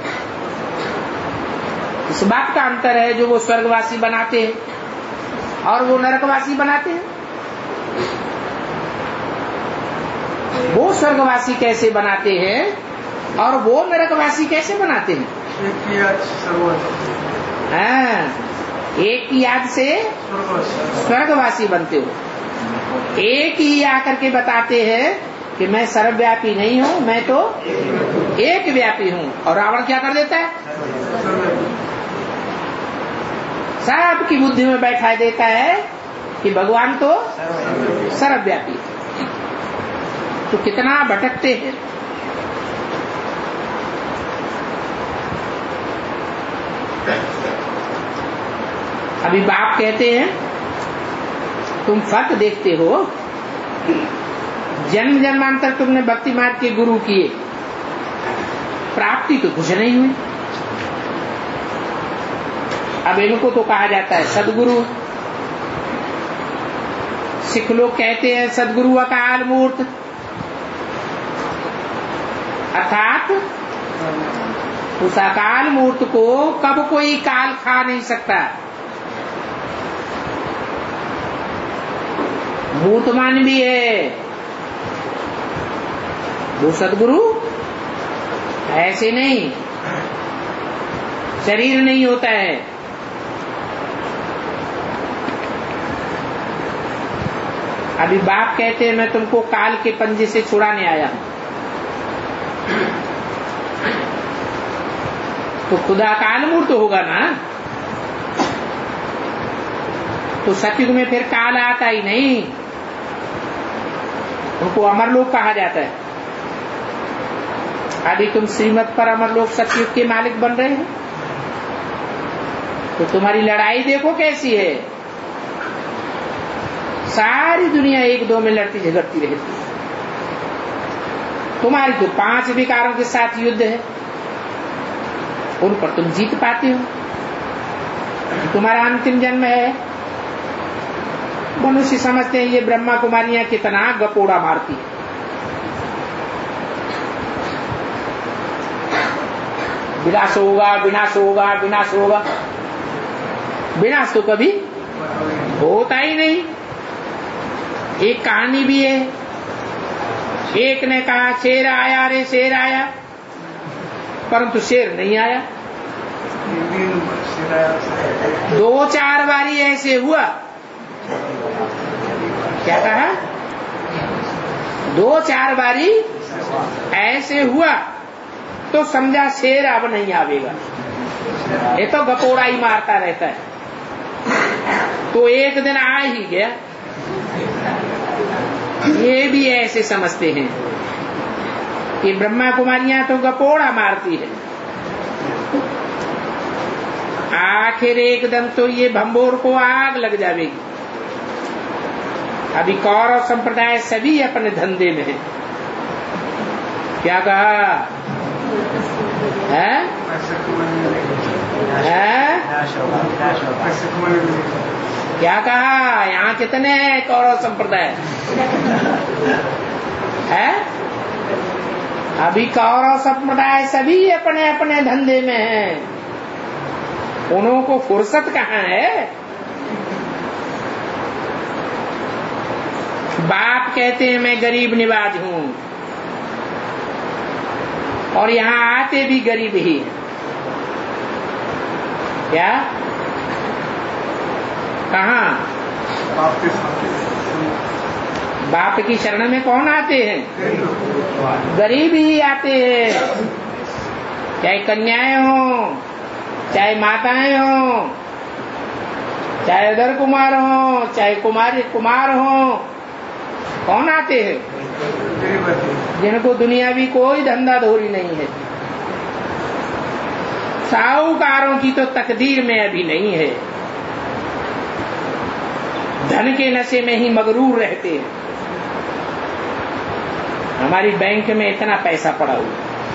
इस बात का अंतर है जो वो स्वर्गवासी बनाते हैं और वो नरकवासी बनाते हैं। वो स्वर्गवासी कैसे बनाते हैं और वो नरकवासी कैसे बनाते हैं? एक की याद से स्वर्गवासी बनते हो। एक ही आकर के बताते हैं कि मैं सर्वव्यापी नहीं हूं, मैं तो एक व्यापी हूं। और रावण क्या कर देता है? सबकी बुद्धि में बैठा देता है कि भगवान तो सर्वव्यापी। तो कितना भटकते हैं। अभी बाप कहते हैं तुम फर्क देखते हो, जन्म जन्मांतर तुमने भक्ति मार्ग के गुरु किए, प्राप्ति तो कुछ नहीं हुई। अब इनको तो कहा जाता है सदगुरु। सिख लोग कहते हैं सदगुरु अकाल मूर्त, अर्थात उस अकाल मूर्त को कब कोई काल खा नहीं सकता। मूर्तमान भी है वो सदगुरु, ऐसे नहीं, शरीर नहीं होता है। अभी बाप कहते हैं मैं तुमको काल के पंजे से छुड़ाने आया हूं, तो खुदा काल मूर्त होगा ना, तो सतयुग में फिर काल आता ही नहीं, उनको अमरलोक कहा जाता है। अभी तुम श्रीमत पर अमरलोक सतयुग के मालिक बन रहे हो, तो तुम्हारी लड़ाई देखो कैसी है। सारी दुनिया एक दो में लड़ती झगड़ती रहती है, तुम्हारी तो 5 विकारों के साथ युद्ध है, उन पर तुम जीत पाते हो। तुम्हारा अंतिम जन्म है। मनुष्य समझते हैं ये ब्रह्मा कुमारियां कितना गपोड़ा मारती है। विनाश होगा, विनाश होगा, विनाश होगा, विनाश तो कभी होता ही नहीं। एक कहानी भी है, एक ने कहा शेर आया रे शेर आया, परंतु शेर नहीं आया। 2-4 बारी ऐसे हुआ, क्या कहा, 2-4 बारी ऐसे हुआ तो समझा शेर अब नहीं आवेगा, ये तो गपोड़ा ही मारता रहता है। तो एक दिन आ ही गया। ये भी ऐसे समझते हैं कि ब्रह्मा कुमारियां तो गपोड़ा मारती है, आखिर एकदम तो ये भंबोर को आग लग जाएगी। अभी कौरव संप्रदाय सभी अपने धंधे में है। क्या कहा है? क्या कहा? यहाँ कितने हैं कौरव संप्रदाय है? अभी कौरव संप्रदाय सभी अपने अपने धंधे में हैं, उन्हों को फुर्सत कहाँ है। बाप कहते हैं मैं गरीब निवाज हूं, और यहाँ आते भी गरीब ही। क्या कहाँ? बाप की शरण में कौन आते हैं? गरीब ही आते हैं, चाहे कन्याएं हो, चाहे माताएं हो, चाहे अदर कुमार हो, चाहे कुमार हो, कौन आते हैं? जिनको दुनिया भी कोई धंधा धोरी नहीं है। साहूकारों की तो तकदीर में अभी नहीं है, धन के नशे में ही मगरूर रहते हैं। हमारी बैंक में इतना पैसा पड़ा हुआ,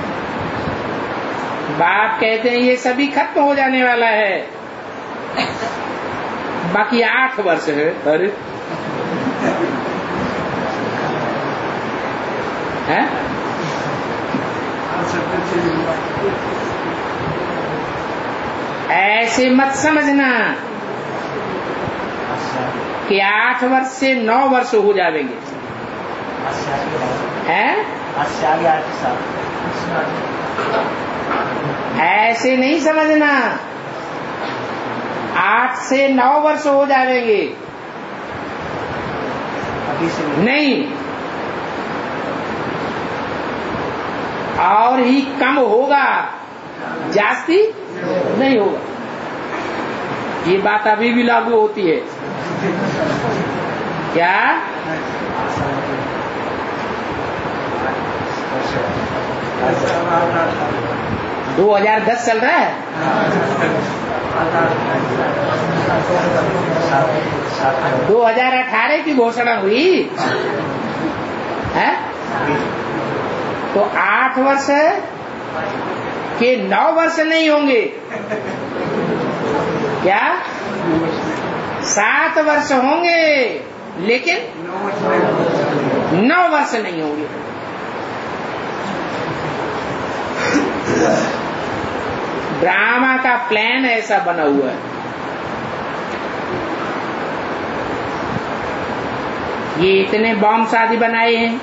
बाप कहते हैं ये सभी खत्म हो जाने वाला है, बाकी 8 वर्ष है। अरे है? ऐसे मत समझना कि 8 वर्ष से 9 वर्ष हो जाएंगे, हैं? ऐसे नहीं समझना 8 से 9 वर्ष हो जाएंगे, नहीं, और ही कम होगा, जास्ती नहीं होगा। ये बात अभी भी लागू होती है। क्या? 2010 चल रहा है। 2018 की घोषणा हुई है, तो 8 वर्ष के 9 वर्ष नहीं होंगे क्या? 7 वर्ष होंगे, लेकिन 9 वर्ष नहीं होंगे। ड्रामा का प्लान ऐसा बना हुआ है। ये इतने बॉम्ब शादी बनाए हैं,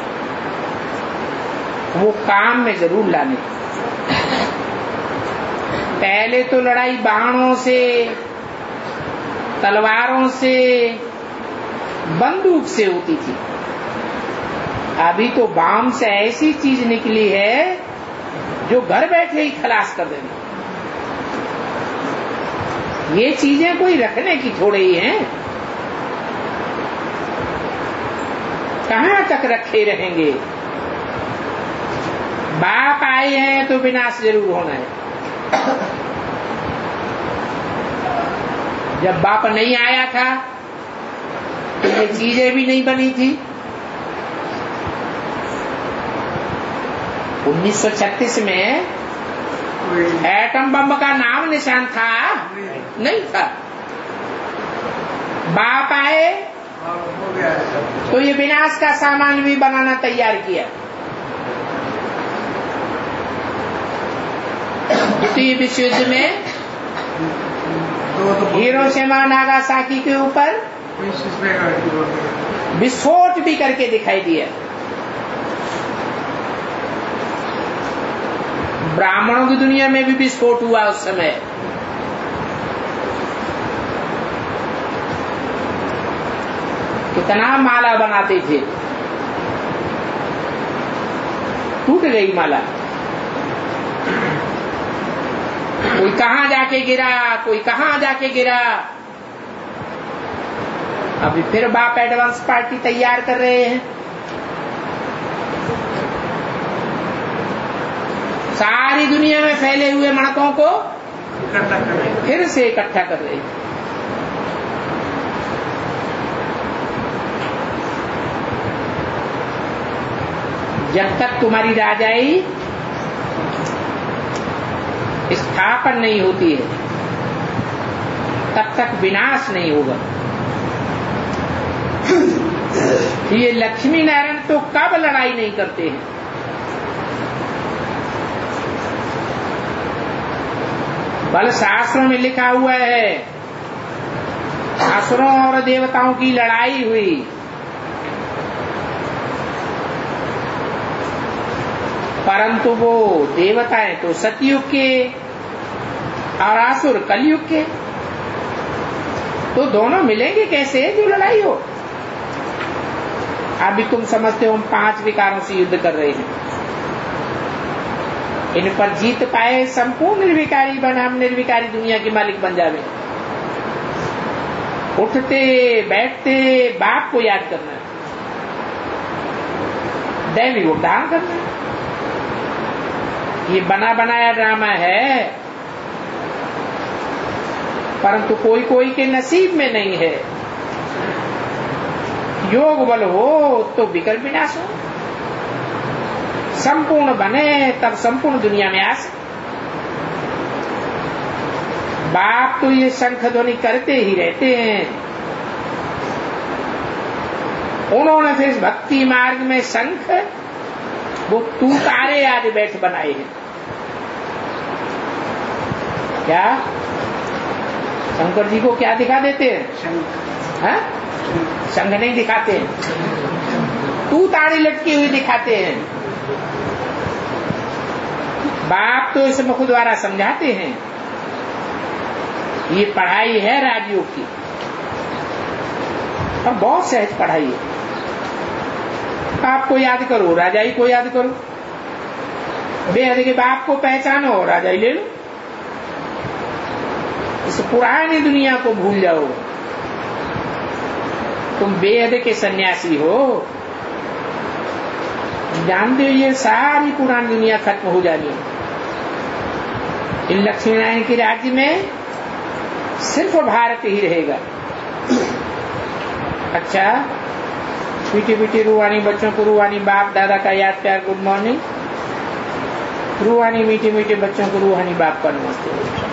वो काम में जरूर लाने। पहले तो लड़ाई बाणों से, तलवारों से, बंदूक से होती थी। अभी तो बम से ऐसी चीज निकली है जो घर बैठे ही खलास कर देगी। ये चीजें कोई रखने की थोड़े ही हैं, कहां तक रखे रहेंगे। बाप आए हैं तो विनाश जरूर होना है। जब बाप नहीं आया था तो ये चीजें भी नहीं बनी थी। 1936 में एटम बम का नाम निशान था नहीं था। बाप आए तो ये विनाश का सामान भी बनाना तैयार किया। द्वितीय विश्व युद्ध में हिरोशिमा नागासाकी के ऊपर विस्फोट भी करके दिखाई दिया। ब्राह्मणों की दुनिया में भी विस्फोट हुआ उस समय। कितना माला बनाते थे, टूट गई माला। कोई कहां जाके गिरा, कोई कहां जाके गिरा। अभी फिर बाप एडवांस पार्टी तैयार कर रहे हैं। सारी दुनिया में फैले हुए मणकों को फिर से इकट्ठा कर रहे हैं। जब तक तुम्हारी राजाई स्थापन नहीं होती है, तब तक विनाश नहीं होगा। ये लक्ष्मी नारायण तो कब लड़ाई नहीं करते हैं। बल शास्त्रों में लिखा हुआ है, असुरों और देवताओं की लड़ाई हुई। परंतु वो देवताएं तो सतयुग के और असुर कलयुग के, तो दोनों मिलेंगे कैसे जो लड़ाई हो। अभी तुम समझते हो हम 5 विकारों से युद्ध कर रहे हैं, इन पर जीत पाए संपूर्ण निर्विकारी बन हम निर्विकारी दुनिया के मालिक बन जावे। उठते बैठते बाप को याद करना है, दैवी उद्धार करना है। ये बना बनाया ड्रामा है, परंतु कोई कोई के नसीब में नहीं है। योग बल हो तो विकल्प विनाश हो, संपूर्ण बने तब संपूर्ण दुनिया में आ सके। बाप तो ये शंख ध्वनि करते ही रहते हैं। उन्होंने फिर भक्ति मार्ग में शंख वो तूतारे आदि बैठ बनाए हैं। क्या शंकर जी को क्या दिखा देते हैं? हाँ? शंख नहीं दिखाते हैं, तूताड़ी लटकी हुई दिखाते हैं। बाप तो इस मुख द्वारा समझाते हैं। ये पढ़ाई है राजयोग की, और बहुत सहज पढ़ाई है। बाप को याद करो, राजाई को याद करो, बेहद के बाप को पहचानो, राजाई ले लो। इस पुरानी दुनिया को भूल जाओ। तुम बेहद के सन्यासी हो, जानते हो ये सारी पुरानी दुनिया खत्म हो जानी है। इन लक्ष्मी नारायण की राज्य में सिर्फ भारत ही रहेगा। अच्छा, पीटी रूहानी बच्चों को रूहानी बाप दादा का याद प्यार गुड मॉर्निंग। रूहानी मीठे मीठे बच्चों को रूहानी बाप का नमस्ते।